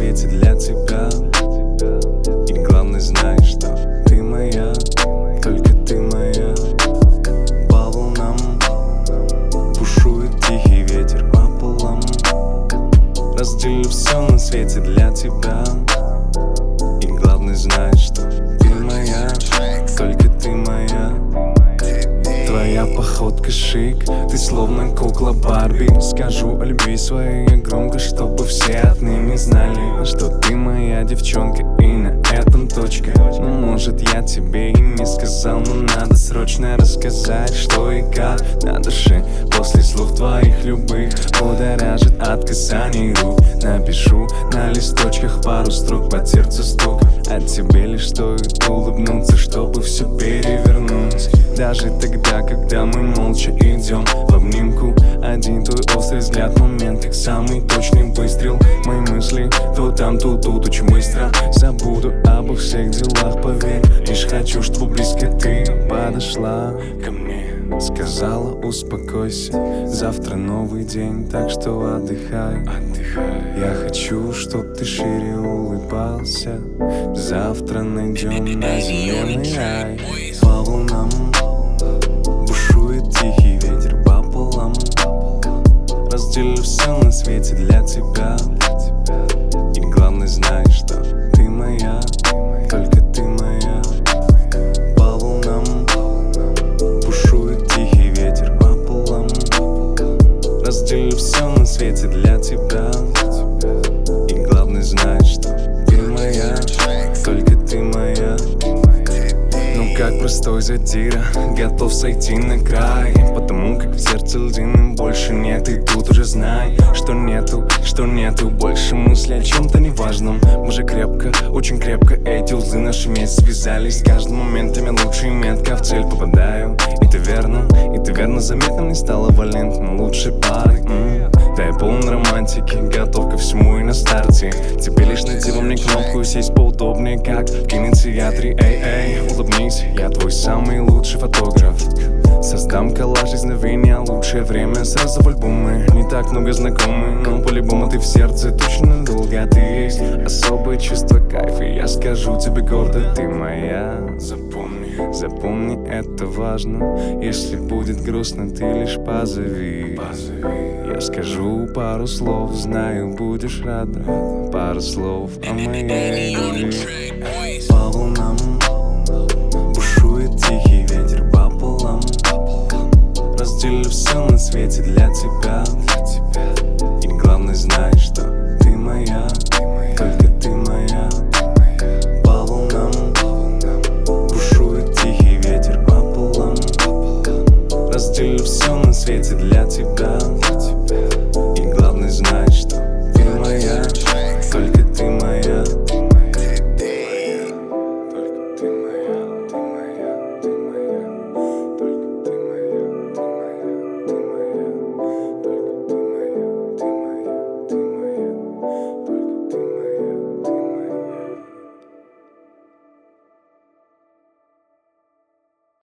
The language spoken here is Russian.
свете для тебя. И главное, знаешь, что ты моя, только ты моя. По волнам бушует тихий ветер пополам. Разделю все на свете для тебя. И главное, знаешь, что ты моя, только ты моя. Твоя походка шик, ты словно кукла Барби. Скажу о любви своей громко, чтобы все отныне знали, что ты моя девчонка, и на этом точка. Ну, может, я тебе и не сказал, но надо срочно рассказать, что и как на душе. После слов твоих любых будоражит от касаний рук. Напишу на листочках пару строк, под сердце стук. От тебе лишь стоит улыбнуться, чтобы все перевернуть. Даже тогда, когда мы молча идем в обнимку, один твой острый взгляд, момент, как самый точный выстрел. Мои мысли то там, то тут, очень быстро забуду обо всех делах, поверь. Лишь хочу, чтобы близко ты подошла ко мне. Сказала, успокойся, завтра новый день, так что отдыхай. Я хочу, чтоб ты шире улыбался. Завтра найдем на земле рай. По волнам бушует тихий ветер пополам. Разделю все на свете для тебя. И главное, знаешь, что ты моя, только ты моя. По волнам бушует тихий ветер пополам. Разделю все на свете для тебя. И главное, знаешь, что ты моя, только ты моя. Ну как простой задира, готов сойти на край, потому как в сердце льдины больше нет. И тут уже знай, что нету больше мысли о чем-то неважном. Мы же крепко, очень крепко эти узлы наши вместе связались. С каждым моментами лучше и метко в цель попадаю. И ты верно заметно не стала валентной лучшей парой. Да я полон романтики, готов ко всему и на старте. Тебе лишь найти во мне кнопку, сесть поудобнее, как в кинотеатре. Эй, улыбнись, я твой самый лучший фотограф. Создам коллаж из мгновения, лучшее время сразу в альбомы. Не так много знакомых, но по-любому ты в сердце точно долго. Ты есть особое чувство кайфа, и я скажу тебе гордо, ты моя. Запомни, это важно. Если будет грустно, ты лишь позови. Я скажу пару слов, знаю, будешь рада. Пару слов о моей любви. По волнам бушует тихий ветер пополам. Разделю все на свете для тебя. И главное, знаешь, что ты моя, только ты моя. По волнам бушует тихий ветер пополам. Разделю все на свете для тебя.